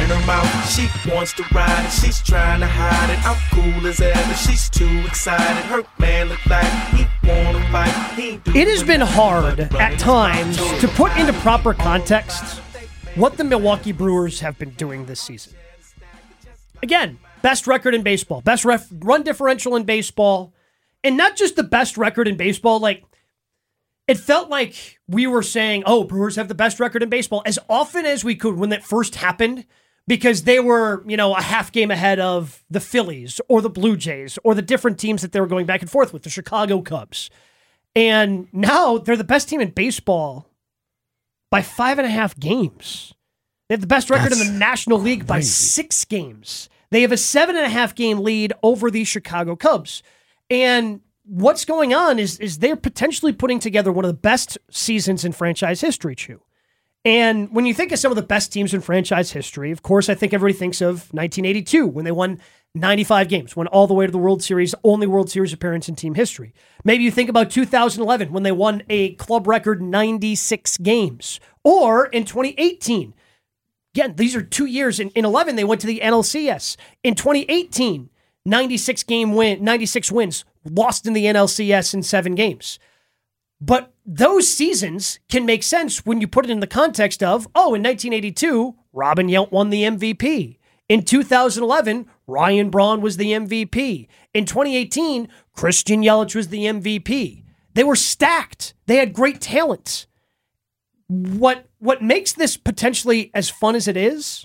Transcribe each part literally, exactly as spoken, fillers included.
her mouth. She wants to ride it, she's trying to hide it. I'm cool as ever, she's too excited. Her man look like he wanna fight. He do it has been hard at times to put into proper context what the Milwaukee Brewers have been doing this season. Again, best record in baseball, best ref- run differential in baseball, and not just the best record in baseball. Like, it felt like we were saying, oh, Brewers have the best record in baseball as often as we could when that first happened, because they were, you know, a half game ahead of the Phillies or the Blue Jays or the different teams that they were going back and forth with, the Chicago Cubs. And now they're the best team in baseball by five and a half games. They have the best record That's in the National League crazy. by six games. They have a seven and a half game lead over the Chicago Cubs. And what's going on is, is they're potentially putting together one of the best seasons in franchise history, Chew. And when you think of some of the best teams in franchise history, of course, I think everybody thinks of nineteen eighty-two when they won ninety-five games, went all the way to the World Series, only World Series appearance in team history. Maybe you think about two thousand eleven when they won a club record ninety-six games. Or in twenty eighteen, again, these are two years. In, in eleven, they went to the N L C S. In twenty eighteen, ninety-six game win, ninety-six wins, lost in the N L C S in seven games. But those seasons can make sense when you put it in the context of, oh, in nineteen eighty-two, Robin Yount won the M V P. In two thousand eleven, Ryan Braun was the M V P. In twenty eighteen, Christian Yelich was the M V P. They were stacked. They had great talent. What, what makes this potentially as fun as it is,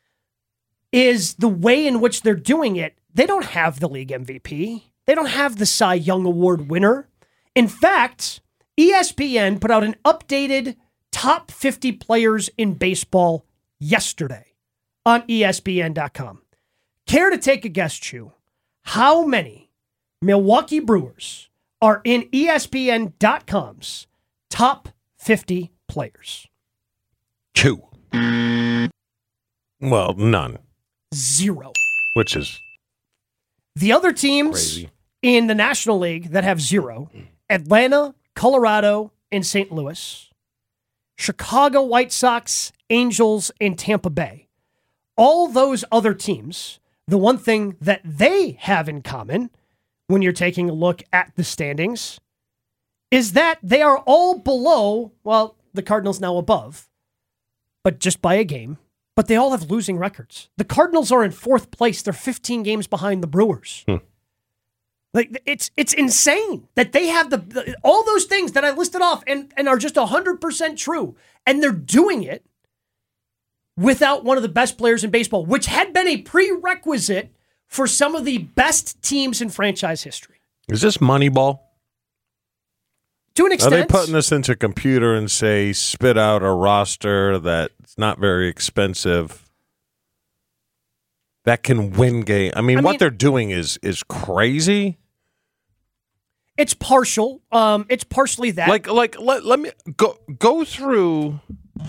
is the way in which they're doing it. They don't have the league M V P. They don't have the Cy Young Award winner. In fact, E S P N put out an updated top fifty players in baseball yesterday on E S P N dot com. Care to take a guess, Chew? How many Milwaukee Brewers are in E S P N dot com's top fifty players? Two. Well, none. Zero. Which is the other teams crazy. In the National League that have zero: Atlanta, Colorado, and Saint Louis, Chicago White Sox, Angels, and Tampa Bay. All those other teams, the one thing that they have in common when you're taking a look at the standings is that they are all below, well, the Cardinals now above, but just by a game, but they all have losing records. The Cardinals are in fourth place. They're fifteen games behind the Brewers. Hmm. Like, it's it's insane that they have the, the all those things that I listed off and, and are just one hundred percent true. And they're doing it without one of the best players in baseball, which had been a prerequisite for some of the best teams in franchise history. Is this Moneyball? To an extent. Are they putting this into a computer and say, spit out a roster that's not very expensive that can win game? I mean, I what mean, they're doing is is crazy. It's partial. Um, it's partially that. Like, like let, let me go go through,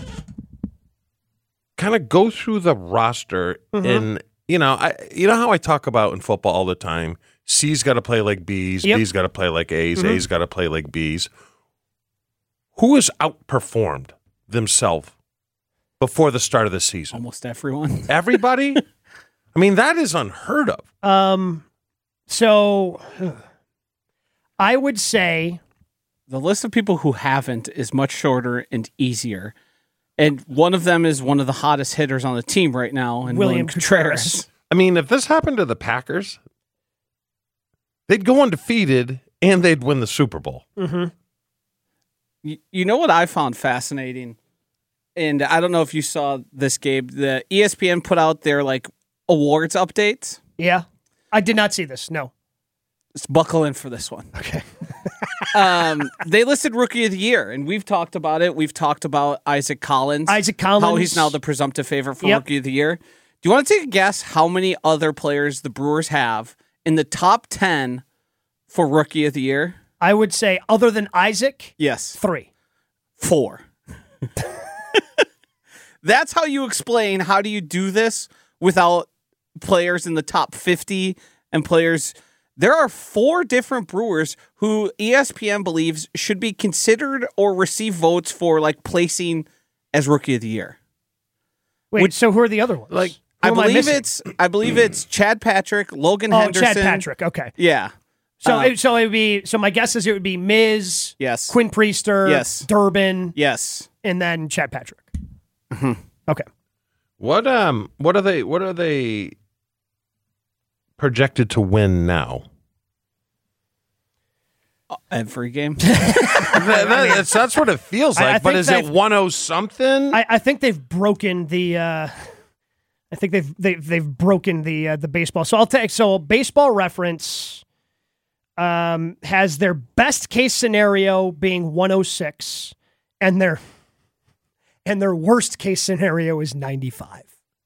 kind of go through the roster, mm-hmm. and you know, I you know how I talk about in football all the time. C's got to play like B's. Yep. B's got to play like A's. Mm-hmm. A's got to play like B's. Who has outperformed themselves before the start of the season? Almost everyone. Everybody. I mean, that is unheard of. Um, so I would say the list of people who haven't is much shorter and easier. And one of them is one of the hottest hitters on the team right now, and William, William Contreras. Contreras. I mean, if this happened to the Packers, they'd go undefeated and they'd win the Super Bowl. Mm-hmm. You, you know what I found fascinating? And I don't know if you saw this, Gabe. The E S P N put out their, like, awards updates. Yeah. I did not see this, no. Let's buckle in for this one. Okay. um, they listed Rookie of the Year, and we've talked about it. We've talked about Isaac Collins. Isaac Collins. How he's now the presumptive favorite for yep. Rookie of the Year. Do you want to take a guess how many other players the Brewers have in the top ten for Rookie of the Year? I would say, other than Isaac, yes, three. Four. That's how you explain how do you do this without players in the top fifty and players. There are four different Brewers who E S P N believes should be considered or receive votes for, like, placing as Rookie of the Year. Wait, Which- so who are the other ones? Like, Who I am believe missing? it's I believe it's Chad Patrick, Logan oh Henderson. Chad Patrick. Okay, Yeah. so Uh, it, so it would be so my guess is it would be Miz, Yes. Quinn Priester, Yes. Durbin, Yes. and then Chad Patrick. Okay. what um what are they what are they projected to win now? Every game. that, that- that's, that's what it feels I- I like. But think is it they've- one oh something? I, I think they've broken the. Uh, I think they've they've they've broken the uh, the baseball. So I'll take so Baseball Reference um, has their best case scenario being one oh six, and their and their worst case scenario is ninety-five,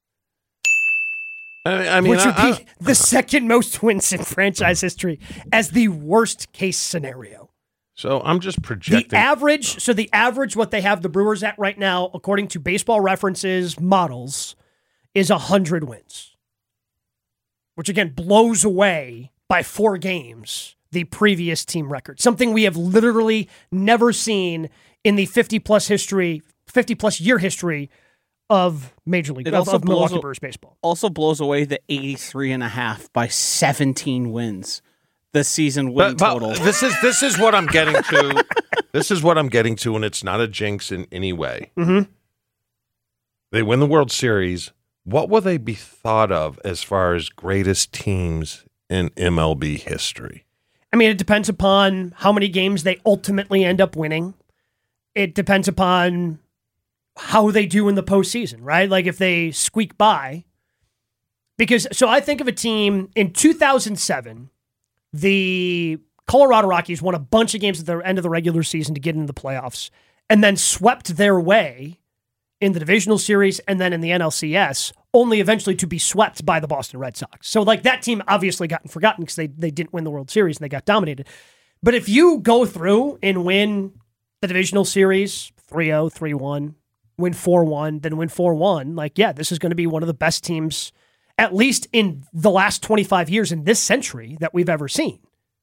I, I mean, which would I- be the second most wins in franchise history as the worst case scenario. so I'm just The projecting. average, so the average, what they have the Brewers at right now, according to Baseball Reference's models, is one hundred wins, which again blows away by four games the previous team record. Something we have literally never seen in the fifty-plus history, fifty-plus year history of Major League, It of, also of Milwaukee blows a- Brewers baseball. Also blows away the eighty-three and a half by seventeen wins. The season win But- but total. this is this is what I'm getting to. This is what I'm getting to, and it's not a jinx in any way. Mm-hmm. They win the World Series. What will they be thought of as far as greatest teams in M L B history? I mean, it depends upon how many games they ultimately end up winning. It depends upon how they do in the postseason, right? Like if they squeak by. Because, so I think of a team in two thousand seven, the Colorado Rockies won a bunch of games at the end of the regular season to get into the playoffs and then swept their way in the divisional series and then in the N L C S, only eventually to be swept by the Boston Red Sox. So like that team obviously gotten forgotten because they, they didn't win the World Series and they got dominated. But if you go through and win the divisional series three oh, three one, win four one, then win four one, like, yeah, this is going to be one of the best teams, at least in the last twenty-five years in this century, that we've ever seen.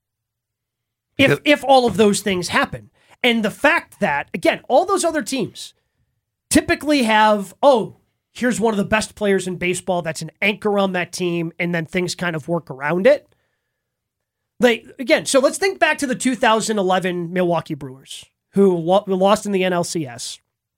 If Because- if all of those things happen. And the fact that, again, all those other teams typically have, oh, here's one of the best players in baseball that's an anchor on that team, and then things kind of work around it. Like, again, so let's think back to the two thousand eleven Milwaukee Brewers, who lo- lost in the N L C S.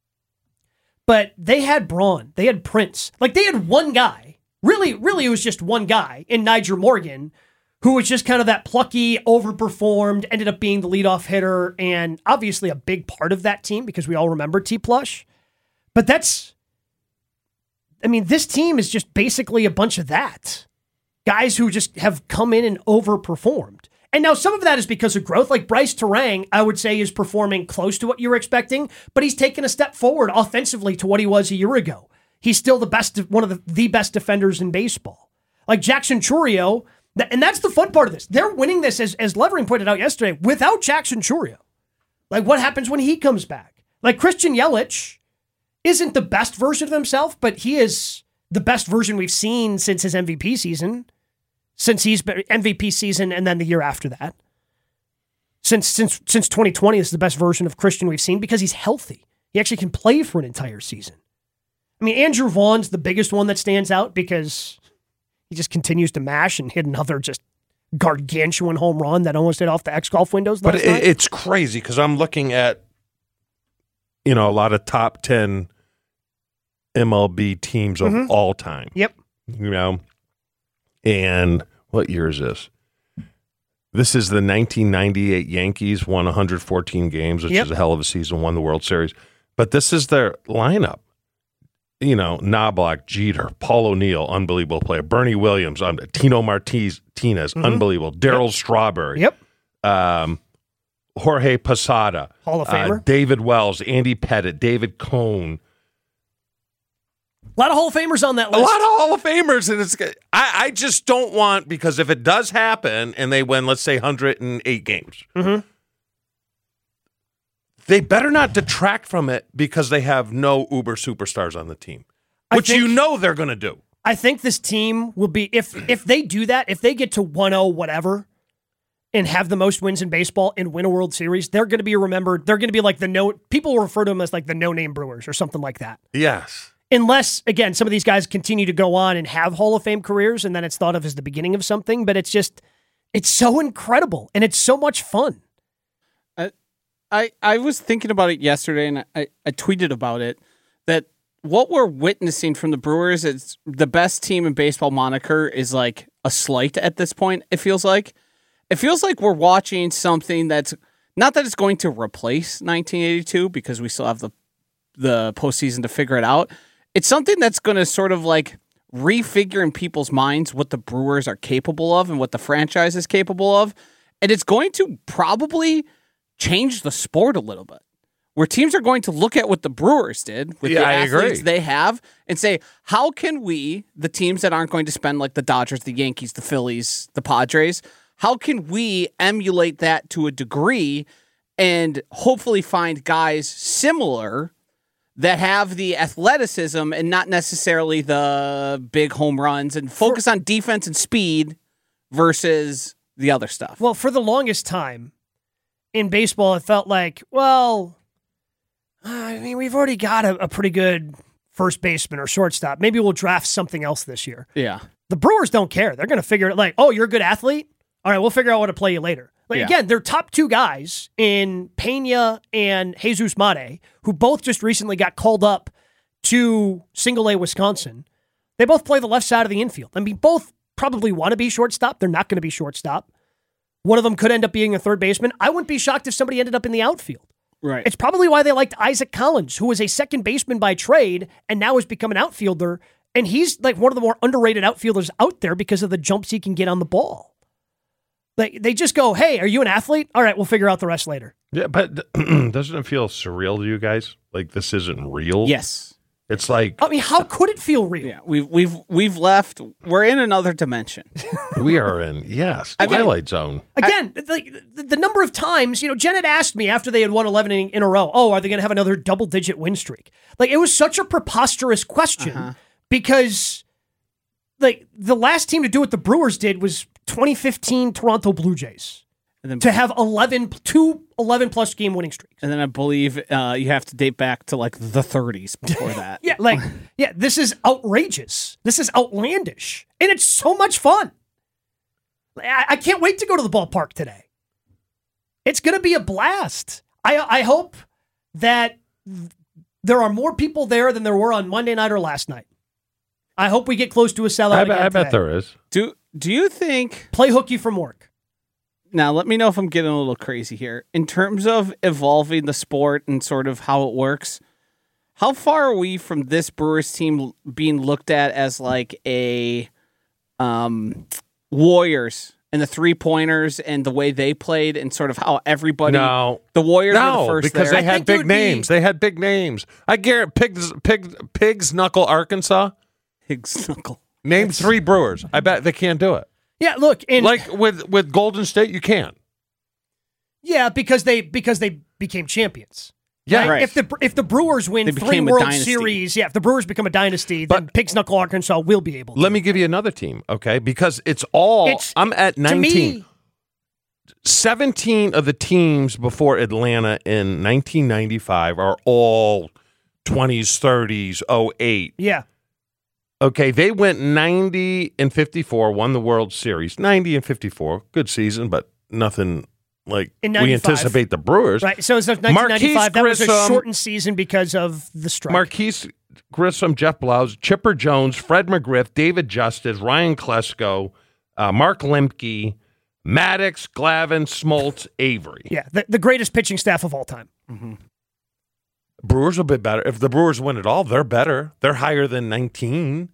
But they had Braun, they had Prince. Like, they had one guy. Really, really, it was just one guy in Nyjer Morgan, who was just kind of that plucky, overperformed, ended up being the leadoff hitter, and obviously a big part of that team because we all remember T-Plush. But that's, I mean, this team is just basically a bunch of that. Guys who just have come in and overperformed. And now some of that is because of growth. Like Bryce Terang, I would say, is performing close to what you were expecting, but he's taken a step forward offensively to what he was a year ago. He's still the best, one of the, the best defenders in baseball. Like Jackson Chourio, and that's the fun part of this. They're winning this, as, as Levering pointed out yesterday, without Jackson Chourio. Like, what happens when he comes back? Like, Christian Yelich isn't the best version of himself, but he is the best version we've seen since his M V P season. Since he's been M V P season and then the year after that. Since since since twenty twenty, this is the best version of Christian we've seen because he's healthy. He actually can play for an entire season. I mean, Andrew Vaughn's the biggest one that stands out because he just continues to mash and hit another just gargantuan home run that almost hit off the X-Golf windows last But it, night. it's crazy because I'm looking at, you know, a lot of top ten M L B teams of Mhm. all time. Yep. You know, and what year is this? This is the nineteen ninety-eight Yankees, won one hundred fourteen games, which Yep. is a hell of a season, won the World Series. But this is their lineup. You know, Knobloch, Jeter, Paul O'Neill, unbelievable player. Bernie Williams, um, Tino Martinez, Mhm. unbelievable. Daryl Strawberry. Yep. Um, Jorge Posada. Hall of uh, Famer. David Wells, Andy Pettit, David Cohn. A lot of Hall of Famers on that A list. lot of Hall of Famers. And it's I, I just don't want, because if it does happen and they win, let's say, one hundred eight games, Mhm. they better not detract from it because they have no uber superstars on the team, I which you think- know they're going to do. I think this team will be, if if they do that, if they get to one oh whatever and have the most wins in baseball and win a World Series, they're going to be remembered. They're going to be like the no, people will refer to them as like the no-name Brewers or something like that. Yes. Unless, again, some of these guys continue to go on and have Hall of Fame careers, and then it's thought of as the beginning of something. But it's just, it's so incredible, and it's so much fun. I, I, I was thinking about it yesterday, and I, I tweeted about it, that what we're witnessing from the Brewers is the best team in baseball moniker is like a slight at this point, it feels like. It feels like we're watching something that's, not that it's going to replace nineteen eighty-two, because we still have the the postseason to figure it out. It's something that's going to sort of like refigure in people's minds what the Brewers are capable of and what the franchise is capable of. And it's going to probably change the sport a little bit, where teams are going to look at what the Brewers did with Yeah, the I athletes agree. they have and say, how can we, the teams that aren't going to spend like the Dodgers, the Yankees, the Phillies, the Padres, how can we emulate that to a degree and hopefully find guys similar that have the athleticism and not necessarily the big home runs, and focus on defense and speed versus the other stuff? Well, for the longest time in baseball, it felt like, well, I mean, we've already got a, a pretty good first baseman or shortstop. Maybe we'll draft something else this year. Yeah. The Brewers don't care. They're going to figure it like, oh, you're a good athlete? All right, we'll figure out how to play you later. Like, Yeah. Again, their top two guys in Pena and Jesus Mate, who both just recently got called up to Single A Wisconsin, they both play the left side of the infield. I mean, both probably want to be shortstop. They're not going to be shortstop. One of them could end up being a third baseman. I wouldn't be shocked if somebody ended up in the outfield. Right. It's probably why they liked Isaac Collins, who was a second baseman by trade and now has become an outfielder. And he's like one of the more underrated outfielders out there because of the jumps he can get on the ball. Like, they just go, hey, are you an athlete? All right, we'll figure out the rest later. Yeah, but doesn't it feel surreal to you guys? Like this isn't real? Yes. It's like I mean, how could it feel real? Yeah. We've we've we've left. We're in another dimension. we are in, yes, I mean- Twilight Zone. Again, like the, the number of times, you know, Jen had asked me after they had won eleven in, in a row, oh, are they going to have another double-digit win streak? Like, it was such a preposterous question Uh-huh. because, like, the last team to do what the Brewers did was twenty fifteen Toronto Blue Jays And then, to have eleven, two eleven-plus game winning streaks. and then I believe uh, you have to date back to like the thirties before that. Yeah, like, yeah, this is outrageous. This is outlandish. And it's so much fun. I, I can't wait to go to the ballpark today. It's going to be a blast. I, I hope that th- there are more people there than there were on Monday night or last night. I hope we get close to a sellout I, bet- again I bet today. there is. Do Do you think? Play hooky from work. Now, let me know if I'm getting a little crazy here. In terms of evolving the sport and sort of how it works, how far are we from this Brewers team being looked at as like a um, Warriors and the three pointers and the way they played and sort of how everybody, No. the Warriors were No, the first because there. they I had think it big would be- names. They had big names. I guarantee Pigs, Pig, Pigs Knuckle, Arkansas. Higgs Knuckle. Name three Brewers. I bet they can't do it. Yeah, look, and Like with with Golden State, you can't. yeah, because they because they became champions. Yeah, Right. If the if the Brewers win They three became a World dynasty. Series, yeah, if the Brewers become a dynasty, then But- Pigs Knuckle Arkansas will be able to. Let me give you another team, okay? Because it's all. It's- I'm at to nineteen. me, seventeen of the teams before Atlanta in nineteen ninety-five are all twenties, thirties, oh eight. yeah. Okay, they went ninety and fifty-four, won the World Series. ninety and fifty-four, good season, but nothing like In we ninety-five. anticipate the Brewers. Right. So it's nineteen ninety-five. That was a Grissom- shortened season because of the strike. Marquise Grissom, Jeff Blouse, Chipper Jones, Fred McGriff, David Justice, Ryan Klesko, uh, Mark Lemke, Maddox, Glavin, Smoltz, Avery. yeah, the, the greatest pitching staff of all time. Brewers will be better. If the Brewers win it all, they're better. They're higher than nineteen.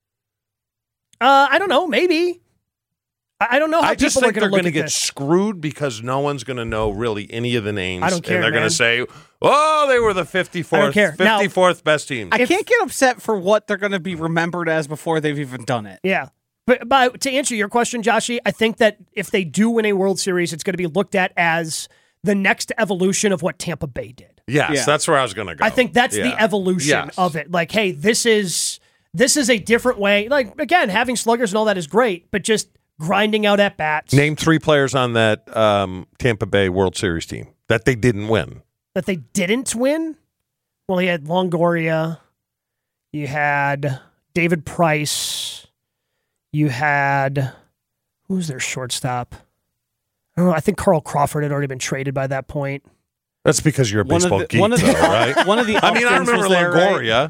Uh, I don't know. Maybe. I, I don't know how I just people are think they're going going to to look at get this. screwed because no one's going to know really any of the names. I don't care, And they're going man. to say, oh, they were the fifty-fourth, care. Now- fifty-fourth best team. I If- can't get upset for what they're going to be remembered as before they've even done it. Yeah. But, but to answer your question, Joshy, I think that if they do win a World Series, it's going to be looked at as the next evolution of what Tampa Bay did. yes, Yeah. that's where I was going to go. I think that's Yeah. the evolution Yes. of it. Like, hey, this is this is a different way. Like, again, having sluggers and all that is great, but just grinding out at bats Name three players on that um, Tampa Bay World Series team that they didn't win. that they didn't win. Well, he had Longoria. You had David Price. You had, who was their shortstop? I don't know. I think Carl Crawford had already been traded by that point. That's because you're a One of baseball the- geek, one of the- though, right? One of the I mean, I Uptons remember was there, right? Longoria.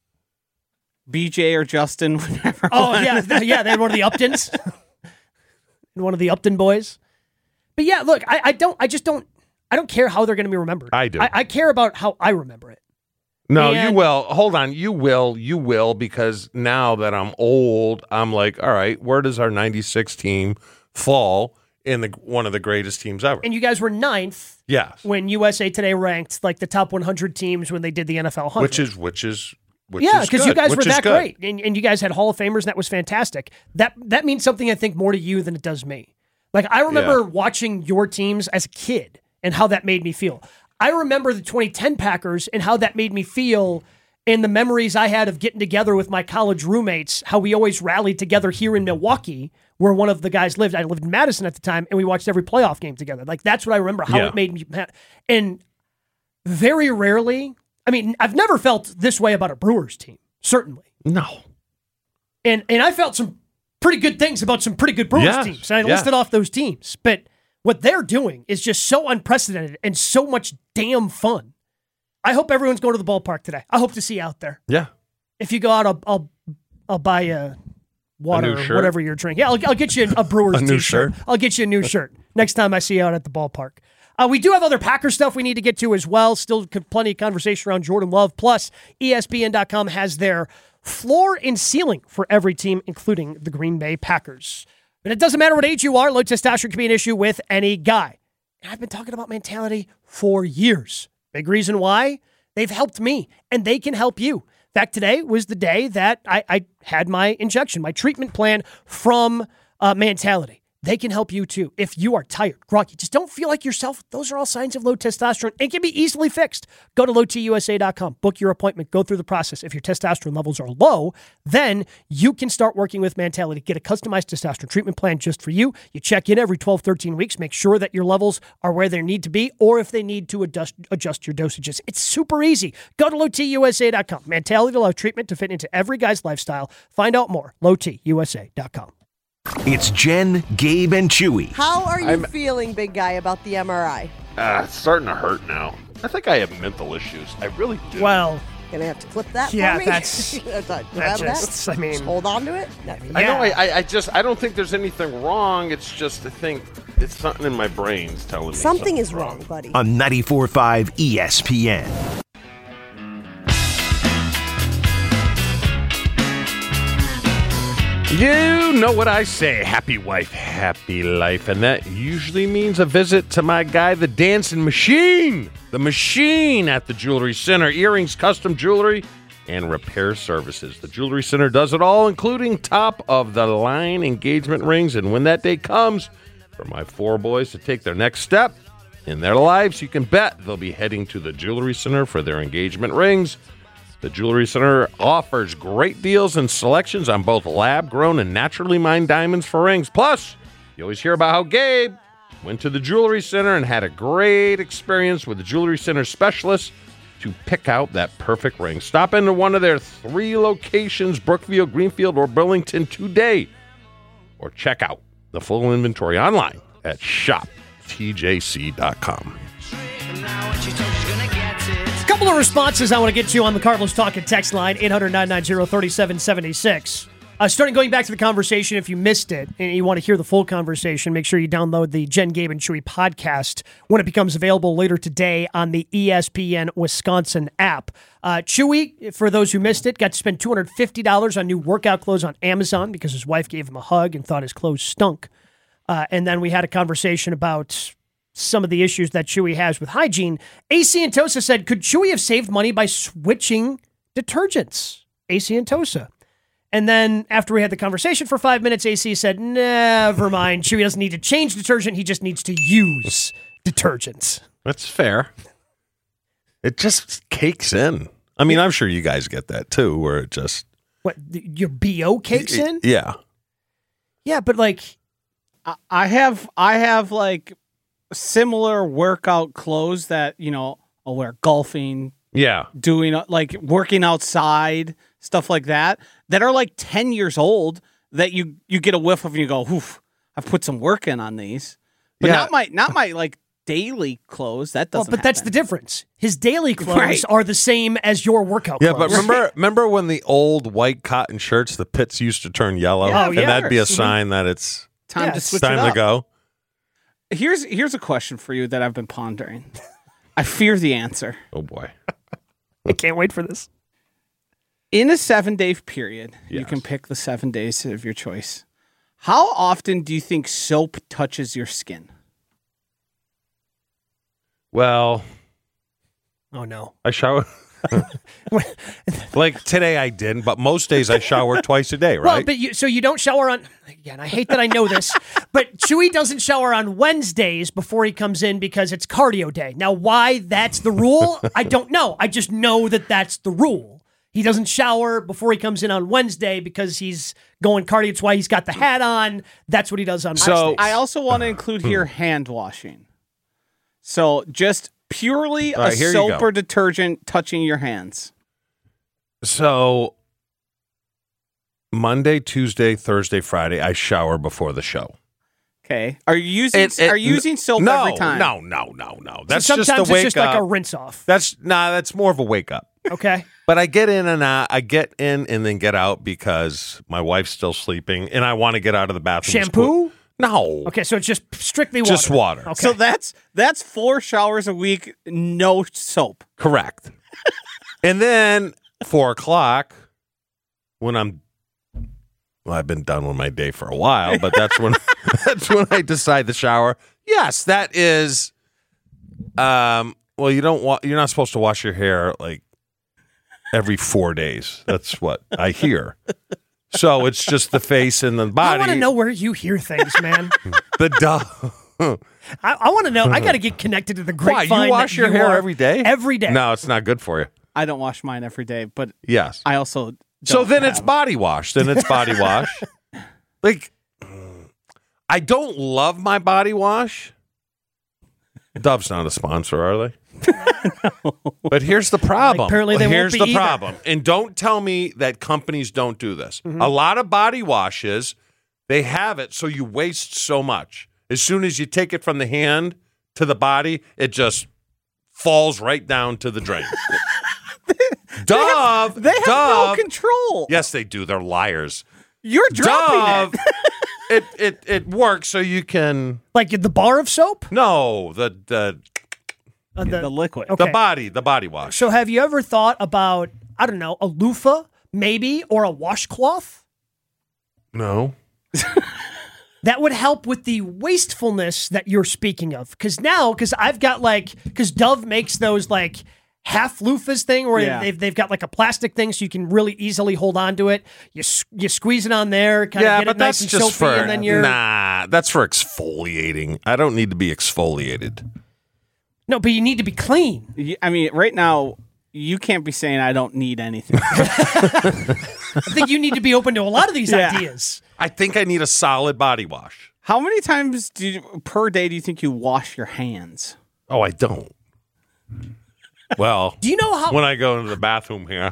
B J or Justin, whatever. Oh, yeah. th- Yeah, they had one of the Uptons. One of the Upton boys. But yeah, look, I, I don't, I just don't, I don't care how they're going to be remembered. I do. I, I care about how I remember it. No, And- you will. Hold on. You will. You will, because now that I'm old, I'm like, all right, where does our ninety-six team fall in the one of the greatest teams ever? And you guys were ninth Yes. when U S A Today ranked like the top one hundred teams when they did the N F L one hundred. Which is, which is, which yeah, is because you good, guys which were is that good. great, and, and you guys had Hall of Famers, and that was fantastic. That that means something, I think, more to you than it does me. Like, I remember Yeah. watching your teams as a kid and how that made me feel. I remember the twenty ten Packers and how that made me feel, and the memories I had of getting together with my college roommates, how we always rallied together here in Milwaukee, where one of the guys lived. I lived in Madison at the time, and we watched every playoff game together. Like, that's what I remember, how Yeah. it made me mad. And very rarely, I mean, I've never felt this way about a Brewers team, certainly. No. And and I felt some pretty good things about some pretty good Brewers Yes, teams. And I yes. listed off those teams. But what they're doing is just so unprecedented and so much damn fun. I hope everyone's going to the ballpark today. I hope to see you out there. Yeah. If you go out, I'll I'll, I'll buy you water new or shirt? whatever you're drinking. Yeah, I'll, I'll get you a Brewers A new t-shirt. shirt? I'll get you a new shirt next time I see you out at the ballpark. Uh, we do have other Packer stuff we need to get to as well. Still plenty of conversation around Jordan Love. Plus, E S P N dot com has their floor and ceiling for every team, including the Green Bay Packers. But it doesn't matter what age you are, low testosterone can be an issue with any guy. And I've been talking about mentality for years. Big reason why? They've helped me, and they can help you. In fact, today was the day that I, I had my injection, my treatment plan from uh, Mentality. They can help you too. If you are tired, groggy, just don't feel like yourself, those are all signs of low testosterone and can be easily fixed. Go to low t u s a dot com, book your appointment, go through the process. If your testosterone levels are low, then you can start working with Mentality. Get a customized testosterone treatment plan just for you. You check in every twelve, thirteen weeks, make sure that your levels are where they need to be, or if they need to adjust, adjust your dosages. It's super easy. Go to low t u s a dot com. Mentality allows treatment to fit into every guy's lifestyle. Find out more, low t u s a dot com. It's Jen, Gabe, and Chewy. How are you I'm- feeling, big guy, about the M R I? Uh, it's starting to hurt now. I think I have mental issues. I really do. Well, Gonna have to clip that Yeah, for me? that's- Grab that that. just, I mean- Just hold on to it? No. I know. Yeah. I, I just. I don't think there's anything wrong. It's just I think it's something in my brain's telling me Something is wrong, buddy. On ninety-four point five E S P N. You know what I say. Happy wife, happy life. And that usually means a visit to my guy, the Dancing Machine. The Machine at the Jewelry Center. Earrings, custom jewelry, and repair services. The Jewelry Center does it all, including top-of-the-line engagement rings. And when that day comes for my four boys to take their next step in their lives, you can bet they'll be heading to the Jewelry Center for their engagement rings. The Jewelry Center offers great deals and selections on both lab-grown and naturally mined diamonds for rings. Plus, you always hear about how Gabe went to the Jewelry Center and had a great experience with the Jewelry Center specialists to pick out that perfect ring. Stop into one of their three locations, Brookfield, Greenfield, or Burlington today. Or check out the full inventory online at shop t j c dot com. A couple of responses I want to get to on the Cardinals Talking text line, eight hundred, nine nine zero, three seven seven six. Uh, starting going back to the conversation, if you missed it and you want to hear the full conversation, make sure you download the Jen, Gabe, and Chewy podcast when it becomes available later today on the E S P N Wisconsin app. Uh, Chewy, for those who missed it, got to spend two hundred fifty dollars on new workout clothes on Amazon because his wife gave him a hug and thought his clothes stunk. Uh, and then we had a conversation about some of the issues that Chewy has with hygiene. A C and Tosa said, could Chewy have saved money by switching detergents? A C and Tosa. And then after we had the conversation for five minutes, A C said, never mind. Chewy doesn't need to change detergent. He just needs to use detergents. That's fair. It just cakes in. I mean, I'm sure you guys get that too, where it just... What, your B O cakes in? Yeah. Yeah, but like... I- I have I have like similar workout clothes that, you know, I'll wear golfing, Yeah. doing like working outside, stuff like that, that are like ten years old that you you get a whiff of and you go, oof, I've put some work in on these. But Yeah. not my not my like daily clothes. That Well, doesn't but that's the happen. difference. His daily clothes Right. are the same as your workout Yeah, clothes. but remember, remember when the old white cotton shirts, the pits used to turn yellow, Yeah. Oh, and yeah. that'd be a Mhm. sign that it's Time Yeah, to it's switch time it to up. go. Here's here's a question for you that I've been pondering. I fear the answer. Oh boy. I can't wait for this. In a seven day period, you Yes. can pick the seven days of your choice. How often do you think soap touches your skin? Well, Oh no. I shower. Like today I didn't, but most days I shower twice a day, Well, right? but you so you don't shower on again. I hate that I know this, but Chewy doesn't shower on Wednesdays before he comes in because it's cardio day. Now, why that's the rule, I don't know. I just know that that's the rule. He doesn't shower before he comes in on Wednesday because he's going cardio. It's why he's got the hat on. That's what he does on So- Wednesdays. I also want to include here hand washing. So just purely All a right, here you soap go. or detergent touching your hands. So Monday, Tuesday, Thursday, Friday, I shower before the show. Okay. Are you using It- it- are you using soap no, every time? No, no, no, no. So That's sometimes just a it's wake just up. like a rinse off. That's nah. That's more of a wake up. Okay. But I get in and out. I get in and then get out because my wife's still sleeping, and I want to get out of the bathroom. as quick- Shampoo? No. Okay, so it's just strictly water. Just water. Okay. So that's that's four showers a week, no soap. Correct. And then four o'clock, when I'm, well, I've been done with my day for a while, but that's when that's when I decide to shower. Yes, that is. Um. Well, you don't want. You're not supposed to wash your hair like every four days. That's what I hear. So it's just the face and the I body. want to know where you hear things, man. the dog. I, I want to know. I got to get connected to the Why grapevine. you wash that your you hair are every day? Every day. No, it's not good for you. I don't wash mine every day, but Yes. I also So don't then it's have- body wash. Then it's body wash. Like, I don't love my body wash. Dove's not a sponsor, are they? But here's the problem. Apparently they won't here's be the either. problem. And don't tell me that companies don't do this. Mm-hmm. A lot of body washes, they have it so you waste so much. As soon as you take it from the hand to the body, it just falls right down to the drain. Dove, They have Dove. no control. Yes, they do. They're liars. You're dropping Dove, it. it, it it works so you can Like the bar of soap? no the the Uh, the- The liquid. Okay. the body the body wash. So have you ever thought about, I don't know, a loofah maybe or a washcloth? No. That would help with the wastefulness that you're speaking of. Because now, because I've got like, because Dove makes those like half loofahs thing where Yeah. they've, they've got like a plastic thing so you can really easily hold on to it. You s- you squeeze it on there, kind Yeah, of get but it nice that's and just soapy, for and then you're nah. That's for exfoliating. I don't need to be exfoliated. no, but you need to be clean. Y- I mean, right now you can't be saying I don't need anything. I think you need to be open to a lot of these Yeah. ideas. I think I need a solid body wash. How many times do you, per day do you think you wash your hands? Oh, I don't. Well, Do you know how when I go into the bathroom here,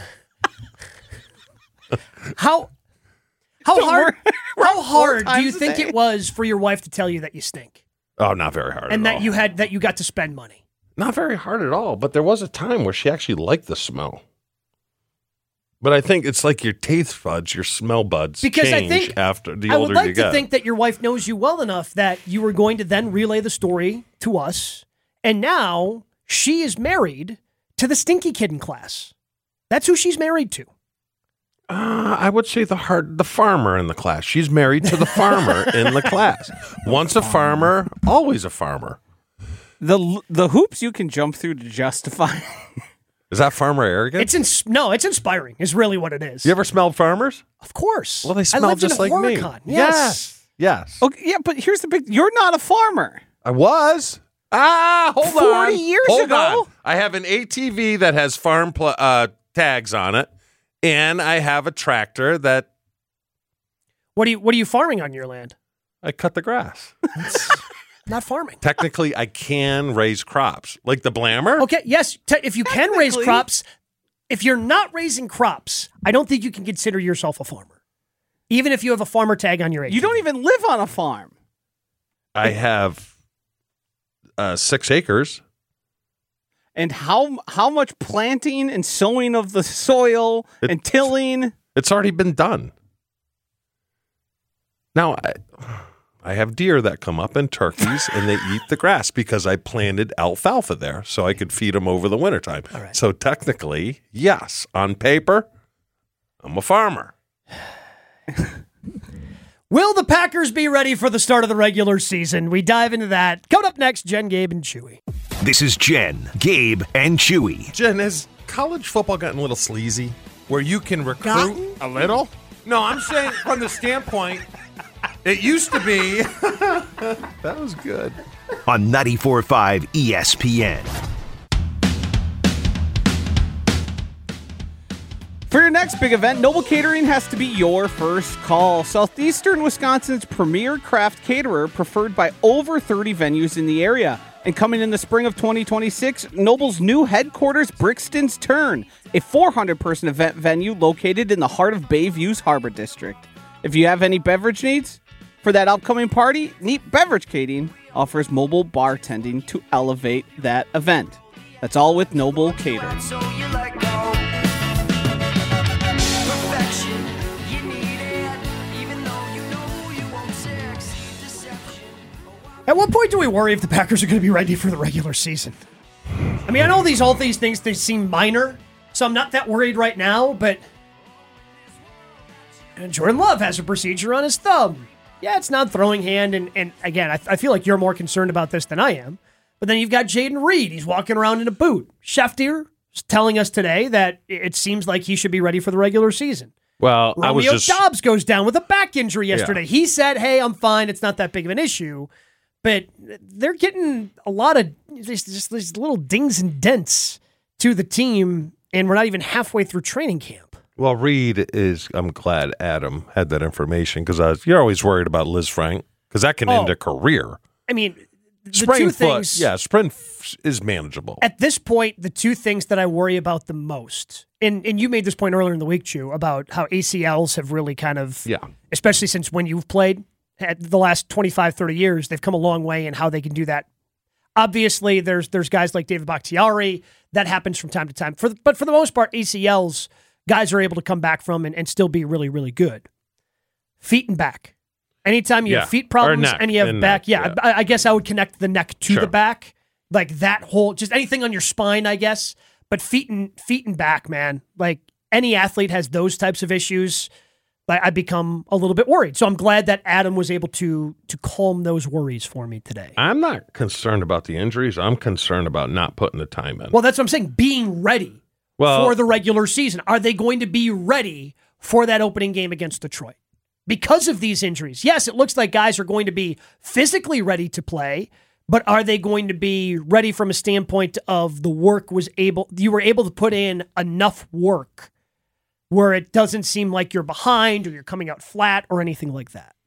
how how hard how four hard do you times a think day. it was for your wife to tell you that you stink oh, not very hard. and at that all. you had that you got to spend money? Not very hard at all, but there was a time where she actually liked the smell. But I think it's like your taste buds, your smell buds Because I change think- after the I older would like you to get. think that your wife knows you well enough that you were going to then relay the story to us, and now she is married to the stinky kid in class. That's who she's married to. Uh, I would say the hard, the farmer in the class. She's married to the farmer in the class. Once a farmer, always a farmer. The the hoops you can jump through to justify. Is that farmer arrogant? It's ins- no, it's inspiring. Is really what it is. you ever smelled farmers? Of course. Well, they I smell lived just in like me. Horicon. Yes. Yes. Okay, yeah, but here's the big. You're not a farmer. I was. Ah, hold on. forty years hold ago? On. I have an A T V that has farm pl- uh, tags on it, and I have a tractor that What do you What are you farming on your land? I cut the grass. Not farming. Technically, I can raise crops, like the blammer. Okay. Yes. Te- if you can raise Technically. crops, if you're not raising crops, I don't think you can consider yourself a farmer. Even if you have a farmer tag on your A T V. You don't even live on a farm. I have uh, six acres. And how how much planting and sowing of the soil It- and tilling? It's already been done. Now, I, I have deer that come up and turkeys, and they eat the grass because I planted alfalfa there so I could feed them over the wintertime. All right. So technically, yes, on paper, I'm a farmer. Will the Packers be ready for the start of the regular season? We dive into that. Coming up next, Jen, Gabe, and Chewy. This is Jen, Gabe, and Chewy. Jen, has college football gotten a little sleazy where you can recruit Gotten? a little? No, I'm saying from the standpoint, it used to be. That was good. On ninety-four point five E S P N. For your next big event, Noble Catering has to be your first call. Southeastern Wisconsin's premier craft caterer, preferred by over thirty venues in the area. And coming in the spring of twenty twenty-six, Noble's new headquarters, Brixton's Turn, a four hundred person event venue located in the heart of Bayview's Harbor District. If you have any beverage needs for that upcoming party, Neat Beverage Catering offers mobile bartending to elevate that event. That's all with Noble Catering. So you let go. Perfection, you need it, even though you know you won't succeed. Deception. At what point do we worry if the Packers are going to be ready for the regular season? I mean, I know these all these things, they seem minor, so I'm not that worried right now, but and Jordan Love has a procedure on his thumb. Yeah, it's not throwing hand, and, and again, I, I feel like you're more concerned about this than I am. But then you've got Jaden Reed. He's walking around in a boot. Schefter is telling us today that it seems like he should be ready for the regular season. Well, I was Romeo just Dobbs goes down with a back injury yesterday. Yeah. He said, hey, I'm fine. It's not that big of an issue. But they're getting a lot of these, just these little dings and dents to the team, and we're not even halfway through training camp. Well, Reed is. I'm glad Adam had that information because I was. You're always worried about Liz Frank because that can Oh. end a career. I mean, the Sprained two foot, things. yeah, sprained f- is manageable. At this point, the two things that I worry about the most, and and you made this point earlier in the week, Chew, about how A C Ls have really kind of, Yeah. especially since when you've played at the last twenty-five, thirty years, they've come a long way in how they can do that. Obviously, there's there's guys like David Bakhtiari. That happens from time to time. For the, But for the most part, A C Ls, guys are able to come back from and, and still be really, really good. Feet and back. Anytime you Yeah. have feet Or problems neck and you have and back, neck, yeah, yeah. I, I guess I would connect the neck to Sure. the back. Like that whole, just anything on your spine, I guess. But feet and feet and back, man. Like any athlete has those types of issues. I, I become a little bit worried. So I'm glad that Adam was able to to calm those worries for me today. I'm not concerned about the injuries. I'm concerned about not putting the time in. Well, that's what I'm saying. Being ready Well- for the regular season. Are they going to be ready for that opening game against Detroit? Because of these injuries. Yes, it looks like guys are going to be physically ready to play, but are they going to be ready from a standpoint of the work was able, you were able to put in enough work where it doesn't seem like you're behind or you're coming out flat or anything like that?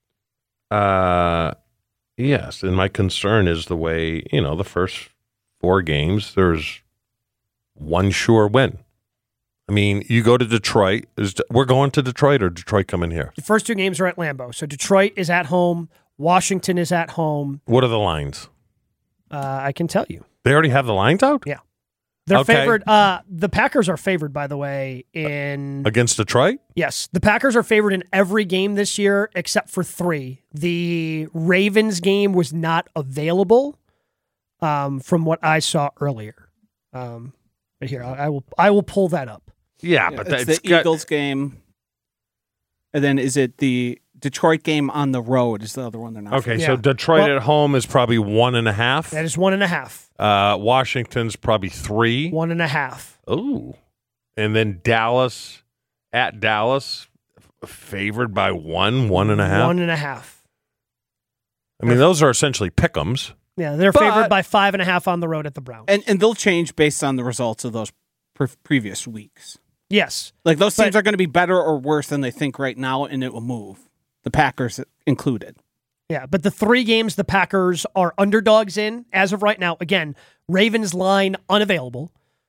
Uh, yes, and my concern is the way, you know, the first four games, there's one sure win. I mean, you go to Detroit. Is, we're going to Detroit or Detroit coming here? The first two games are at Lambeau. So Detroit is at home. Washington is at home. What are the lines? Uh, I can tell you. They already have the lines out? Yeah. They're Okay. favored. Uh, the Packers are favored, by the way, in Against Detroit? yes, the Packers are favored in every game this year except for three. The Ravens game was not available, um, from what I saw earlier. Um, but here I, I will I will pull that up. Yeah, Yeah, but it's that's the Eagles game, and then is it the Detroit game on the road? Is the other one they're not? Okay, Yeah. so Detroit Well- at home is probably one and a half. That is one and a half. Uh, Washington's probably three. One and a half. Ooh. And then Dallas at Dallas, f- favored by one, one and a half. One and a half. I mean, those are essentially pick'ems. Yeah, they're But- favored by five and a half on the road at the Browns. and and they'll change based on the results of those pre- previous weeks. yes. Like those teams But- are going to be better or worse than they think right now, and it will move. The Packers included. Yeah, but the three games the Packers are underdogs in as of right now, again, Ravens line unavailable.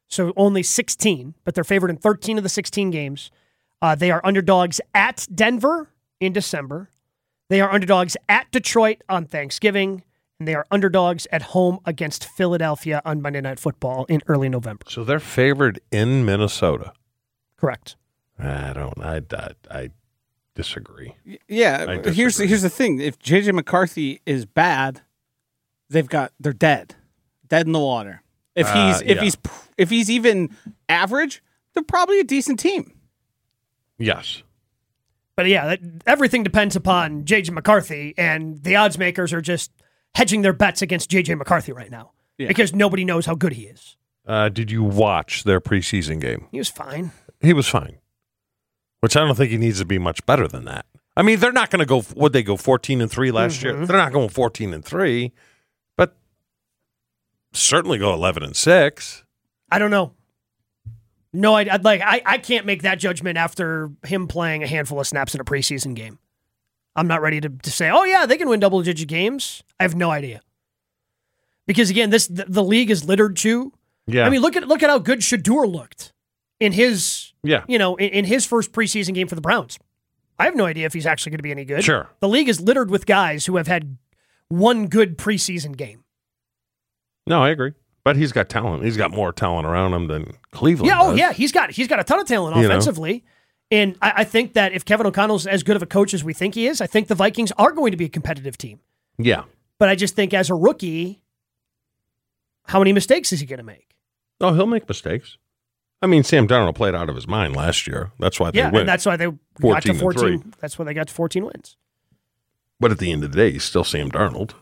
so only sixteen, but they're favored in thirteen of the sixteen games. Uh, they are underdogs at Denver in December. They are underdogs at Detroit on Thanksgiving, and they are underdogs at home against Philadelphia on Monday Night Football in early November. So they're favored in Minnesota. Correct. I don't. I I, I disagree. Yeah, I here's disagree. here's the thing. If J J McCarthy is bad, they've got they're dead, dead in the water. If Uh, he's if yeah. he's if he's even average, they're probably a decent team. Yes. But yeah, that, everything depends upon J J McCarthy, and the odds makers are just hedging their bets against J J McCarthy right now Yeah. because nobody knows how good he is. Uh, did you watch their preseason game? He was fine. He was fine, which I don't think he needs to be much better than that. I mean, they're not going to go. Would they go fourteen and three last year? They're not going fourteen and three, but certainly go eleven and six. I don't know. No, I'd, I'd like I, I can't make that judgment after him playing a handful of snaps in a preseason game. I'm not ready to, to say, oh yeah, they can win double digit games. I have no idea. Because again, this the, the league is littered too. Yeah. I mean, look at look at how good Shador looked in his Yeah. you know, in, in his first preseason game for the Browns. I have no idea if he's actually going to be any good. Sure. The league is littered with guys who have had one good preseason game. No, I agree. But he's got talent. He's got more talent around him than Cleveland Yeah, oh does. yeah, he's got he's got a ton of talent You know. offensively. And I, I think that if Kevin O'Connell's as good of a coach as we think he is, I think the Vikings are going to be a competitive team. Yeah. But I just think as a rookie, how many mistakes is he going to make? Oh, he'll make mistakes. I mean, Sam Darnold played out of his mind last year. That's why they Yeah, win. and that's why they got to fourteen and fourteen. three. That's why they got to fourteen wins. But at the end of the day, he's still Sam Darnold.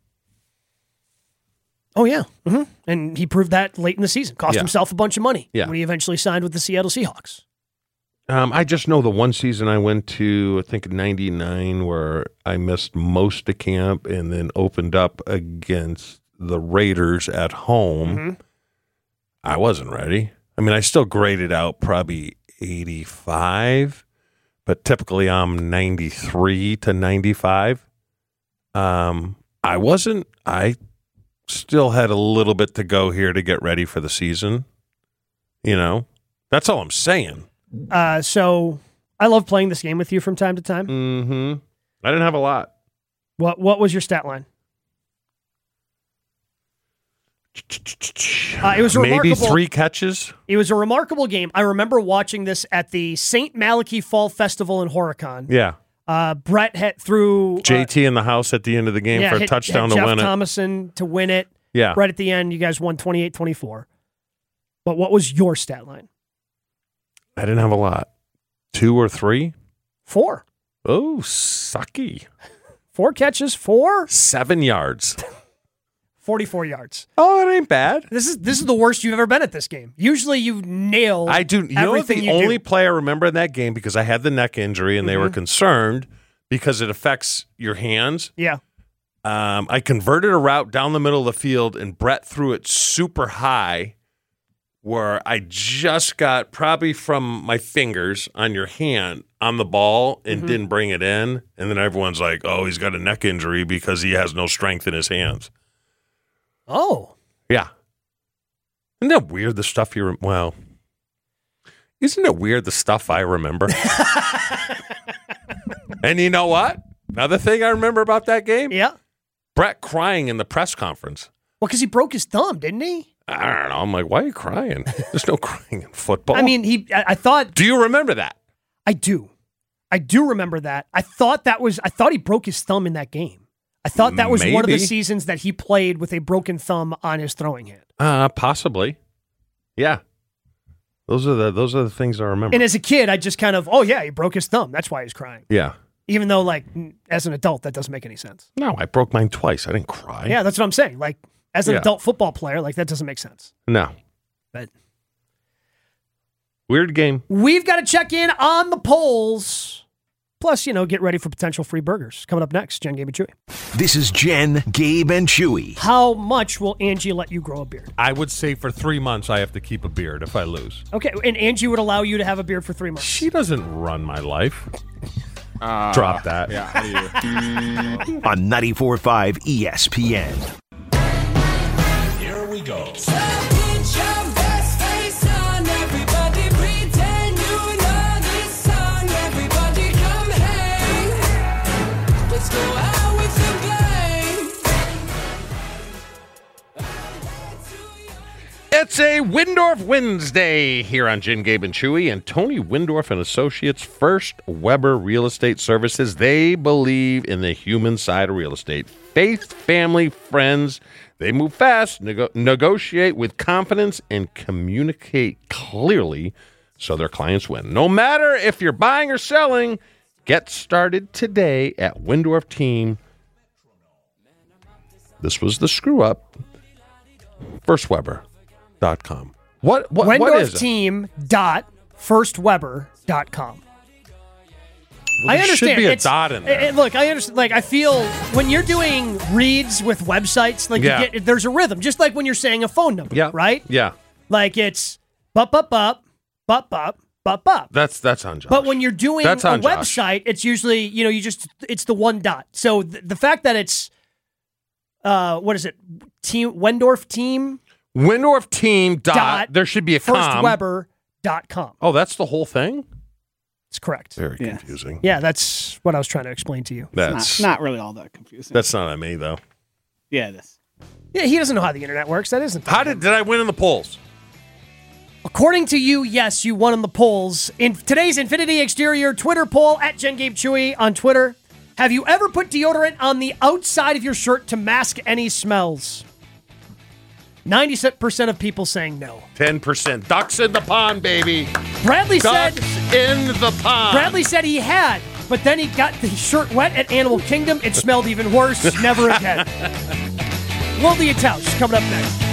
Oh yeah, hmm and he proved that late in the season. Cost Yeah. himself a bunch of money Yeah. when he eventually signed with the Seattle Seahawks. Um, I just know the one season I went to, I think ninety-nine, where I missed most of camp and then opened up against the Raiders at home. Mm-hmm. I wasn't ready. I mean, I still graded out probably eighty-five, but typically I'm ninety-three to ninety-five. Um, I wasn't, I still had a little bit to go here to get ready for the season. You know, that's all I'm saying. Uh, so I love playing this game with you from time to time. Mm-hmm. I didn't have a lot. What What was your stat line? Uh, it was Maybe remarkable. three catches. It was a remarkable game. I remember watching this at the Saint Malachy Fall Festival in Horicon. Yeah. Uh, Brett hit through uh, J T in the house at the end of the game yeah, for a hit- touchdown hit to Jeff win Thomason to win it. it. Yeah. Right at the end, you guys won twenty-eight twenty-four. But what was your stat line? I didn't have a lot. Two or three? Four. Oh, sucky. Four catches, four, Seven yards. forty-four yards. Oh, it ain't bad. This is this is the worst you've ever been at this game. Usually you nail I do. You know what? everything The you only do. play I remember in that game, because I had the neck injury and they were concerned because it affects your hands. Yeah. Um, I converted a route down the middle of the field, and Brett threw it super high, where I just got probably from my fingers on your hand on the ball and didn't bring it in. And then everyone's like, "Oh, he's got a neck injury because he has no strength in his hands." Oh. Yeah, isn't that weird? The stuff you rem- well, isn't it weird the stuff I remember? And you know what? Another thing I remember about that game. Yeah. Brett crying in the press conference. Well, because he broke his thumb, didn't he? I don't know. I'm like, why are you crying? There's no crying in football. I mean, he. I, I thought. do you remember that? I do. I do remember that. I thought that was. I thought he broke his thumb in that game. I thought that was one of the Maybe. seasons that he played with a broken thumb on his throwing hand. Uh, possibly. Yeah. Those are the those are the things I remember. And as a kid, I just kind of, oh yeah, he broke his thumb. That's why he's crying. yeah. Even though, like, as an adult, that doesn't make any sense. No, I broke mine twice. I didn't cry. Yeah, that's what I'm saying. Like, as an Yeah. adult football player, like that doesn't make sense. No. But Weird game. we've got to check in on the polls. Plus, you know, get ready for potential free burgers. Coming up next, Jen, Gabe, and Chewy. This is Jen, Gabe, and Chewy. How much will Angie let you grow a beard? I would say for three months I have to keep a beard if I lose. Okay, and Angie would allow you to have a beard for three months. She doesn't run my life. Drop that. Yeah, how do you? On ninety-four point five E S P N. Here we go. Put your best face It's a Windorf Wednesday here on Jen, Gabe, and Chewy, and Tony Windorf and Associates, First Weber Real Estate Services. They believe in the human side of real estate. Faith, family, friends. They move fast, nego- negotiate with confidence, and communicate clearly so their clients win. No matter if you're buying or selling, get started today at Windorf Team. This was the screw up. First Weber dot com. What, what, what is it? Windorf Team dot first weber dot com. Well, I there understand. should be a It's- dot in there. it- it- look, I understand. Like, I feel when you're doing reads with websites, like Yeah. you get, there's a rhythm, just like when you're saying a phone number, Yeah. right? Yeah. Like it's bup bup bup bup bup bup bup. That's that's on Josh. But when you're doing That's a on Josh. website, it's usually, you know, you just it's the one dot. So th- the fact that it's uh what is it? Team Wendorf Team Windorf Team dot, Dot there should be a first com. weber dot com. Oh, that's the whole thing? It's correct. Very Yeah. confusing. Yeah, that's what I was trying to explain to you. That's Not, not really all that confusing. that's not on me though. yeah, it is. Yeah, he doesn't know how the internet works. That isn't. How did did I win in the polls? According to you, yes, you won in the polls. In today's Infinity Exterior Twitter poll at Jen Gabe Chewy on Twitter, have you ever put deodorant on the outside of your shirt to mask any smells? ninety percent of people saying no. Ten percent. Ducks in the pond, baby. Bradley Ducks said in the pond. Bradley said he had, but then he got the shirt wet at Animal Kingdom. It smelled even worse. Never again. Will the Italians coming up next.